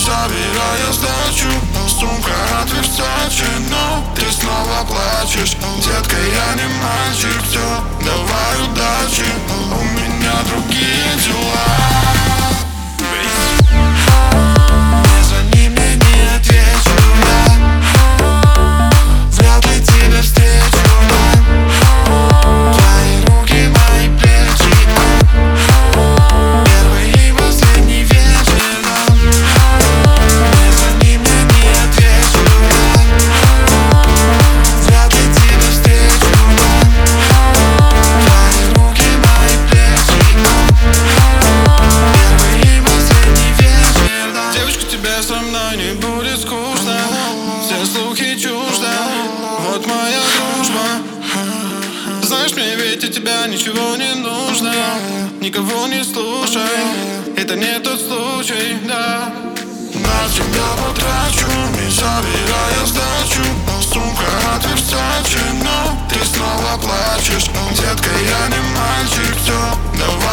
забирая сдачу. Сумка от Versace, но ты снова плачешь. Детка, я не мальчик, все, давай удачи. У меня другие дела. Со мной не будет скучно, все слухи чуждо. Вот моя дружба. Знаешь, мне ведь от тебя ничего не нужно. Никого не слушай, это не тот случай, да. На тебя потрачу, не забирая сдачу. Сумка от Versace, но ты снова плачешь. Детка, я не мальчик, все, давай